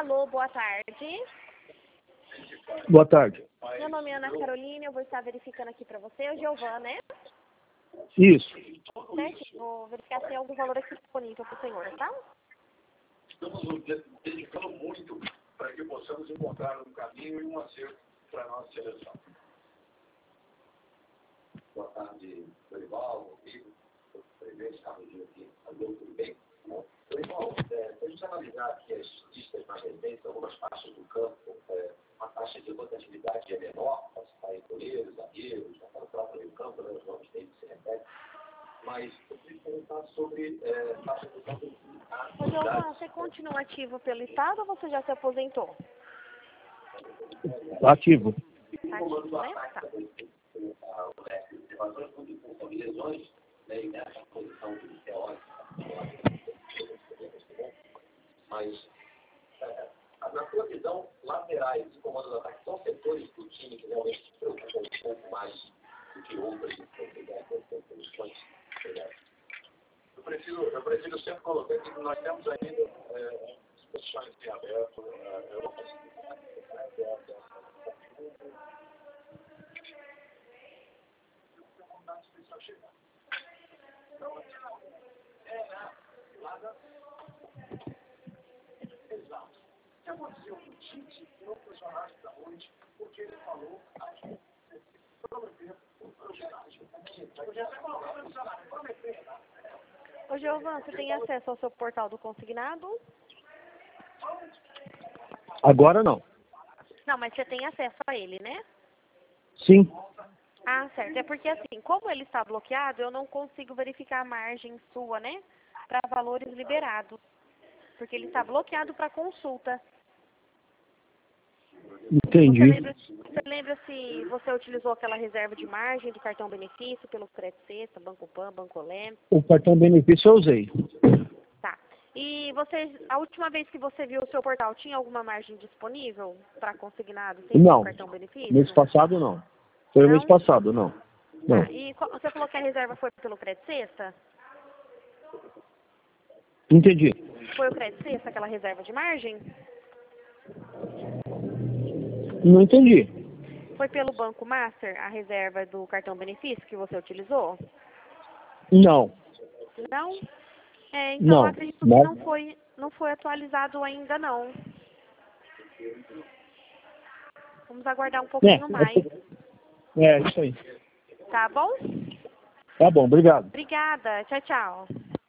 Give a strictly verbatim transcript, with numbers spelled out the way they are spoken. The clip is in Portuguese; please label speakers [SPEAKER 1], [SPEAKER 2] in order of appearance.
[SPEAKER 1] Alô, boa tarde.
[SPEAKER 2] Boa tarde.
[SPEAKER 1] Meu nome é Ana Carolina, eu vou estar verificando aqui para você. É o Giovana, né?
[SPEAKER 2] Isso.
[SPEAKER 1] Certo? Vou verificar se tem algum valor aqui disponível para o senhor, tá?
[SPEAKER 3] Estamos nos dedicando muito para que possamos encontrar um caminho e um acerto para a nossa seleção. Boa tarde, Dorival, Rodrigo, presidente, Carlos Dias aqui. Alô, tudo bem? Dorival, é, se a gente analisar aqui as estatísticas mais recentes, algumas faixas do campo, é, a taxa de rotatividade é menor, posso estar em goleiros, zagueiros, até o próprio meio campo, né, os nomes deles se repetem. Mas eu queria perguntar sobre é, taxa de rotatividade.
[SPEAKER 1] Ô, Giovana, você continua ativo pelo Estado ou você já se aposentou?
[SPEAKER 2] Ativo.
[SPEAKER 1] Tá ativo, né? Tá.
[SPEAKER 3] Lesões, né, e nessa posição teórica, mas é, na sua visão, laterais e comando do ataque são setores do time que realmente se preocupam um pouco mais do que outras posições. Eu prefiro, eu prefiro sempre colocar que nós temos ainda é, posições em aberto, é, eu não consigo. Exato. O que aconteceu com o Tite não funcionasse da noite, porque ele falou aqui, prometeu o projeto. O projeto é funcionar, prometer.
[SPEAKER 1] Ô, Giovana, você tem acesso ao seu portal do consignado?
[SPEAKER 2] Agora não.
[SPEAKER 1] Não, mas você tem acesso a ele, né?
[SPEAKER 2] Sim.
[SPEAKER 1] Ah, certo. É porque assim, como ele está bloqueado, eu não consigo verificar a margem sua, né? Para valores liberados. Porque ele está bloqueado para consulta.
[SPEAKER 2] Entendi.
[SPEAKER 1] Você lembra, você lembra se você utilizou aquela reserva de margem do cartão benefício pelo Crédito Sexta, Banco Pan, Banco Olé?
[SPEAKER 2] O cartão benefício eu usei.
[SPEAKER 1] Tá. E você, a última vez que você viu o seu portal, tinha alguma margem disponível para consignado sem
[SPEAKER 2] Não.
[SPEAKER 1] o cartão benefício?
[SPEAKER 2] Mês passado não. Foi o mês passado, não. Não.
[SPEAKER 1] Tá. E qual- você falou que a reserva foi pelo Crédito Sexta?
[SPEAKER 2] Entendi.
[SPEAKER 1] Foi o Crédito Sexta, aquela reserva de margem?
[SPEAKER 2] Não entendi.
[SPEAKER 1] Foi pelo Banco Master, a reserva do cartão benefício que você utilizou?
[SPEAKER 2] Não.
[SPEAKER 1] Não? É, então
[SPEAKER 2] Não.
[SPEAKER 1] eu acredito que
[SPEAKER 2] Mas-
[SPEAKER 1] não foi, não foi atualizado ainda não. Vamos aguardar um pouquinho
[SPEAKER 2] É,
[SPEAKER 1] mais.
[SPEAKER 2] é isso aí.
[SPEAKER 1] Tá bom?
[SPEAKER 2] Tá bom, obrigado.
[SPEAKER 1] Obrigada. Tchau, tchau.